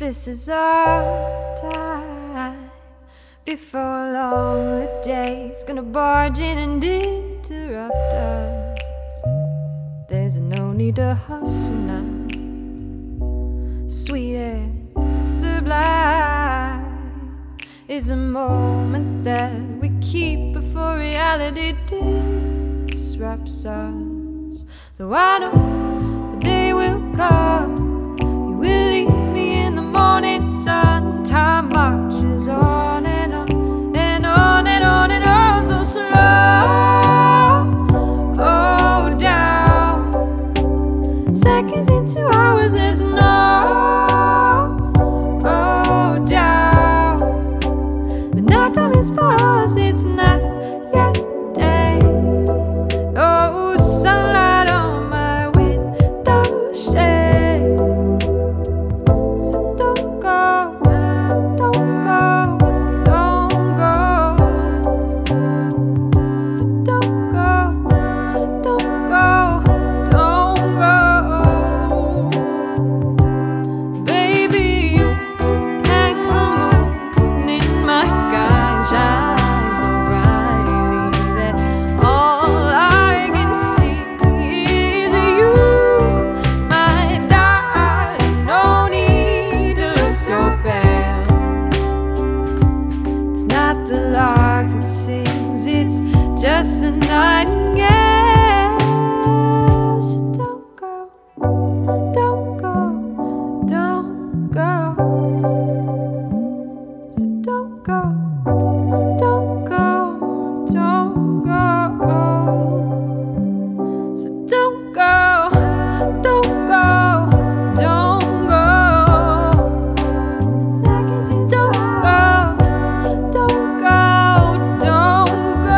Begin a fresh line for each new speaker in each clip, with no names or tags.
This is our time. Before long, the day's gonna barge in and interrupt us. There's no need to hustle now. Sweet and sublime is a moment that we keep before reality disrupts us. Though I know the day will come, you will leave me in the morning sun. Time marches on and on and on and on and on, so slow. Oh, down. Seconds into hours, there's no. Oh, down. The night time is for us, it's not yet day. Oh, sunlight on my window shade. So don't go, don't go, don't go. So don't go, don't go, don't go. Baby, you hang the moon in my sky and shine so brightly that all I can see is you, my darling. No need to look so pale. It's not the lark that sings, it's just the nightingale. So don't go, don't go, don't go. So don't go, don't go, don't go. So don't go, don't go, don't go. Seconds in, don't go, don't go, don't go.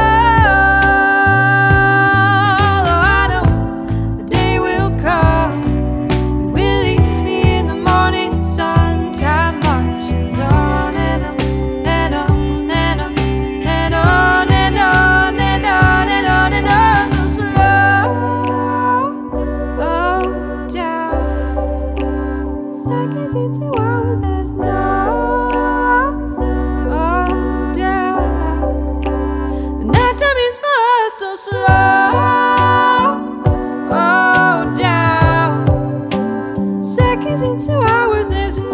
Though I know the day will come, you will leave me in the morning sun. Time marches on and on and on and on and on and on and on and on and on, so slow. Oh, down. Seconds into hours, there's no. Oh, down. The night time is for us, so slow. Oh, down. Seconds into hours, there's no.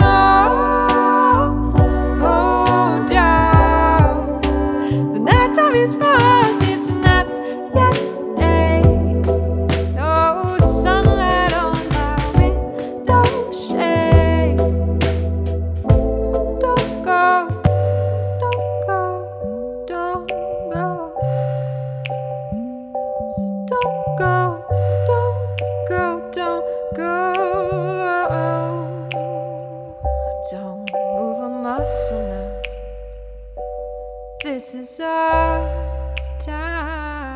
Oh, down. The night time is for us, it's not yet day. Oh, sunlight on my window shade. So don't go, don't go, don't go. So don't go, don't go, don't go. Don't move a muscle now. This is our time.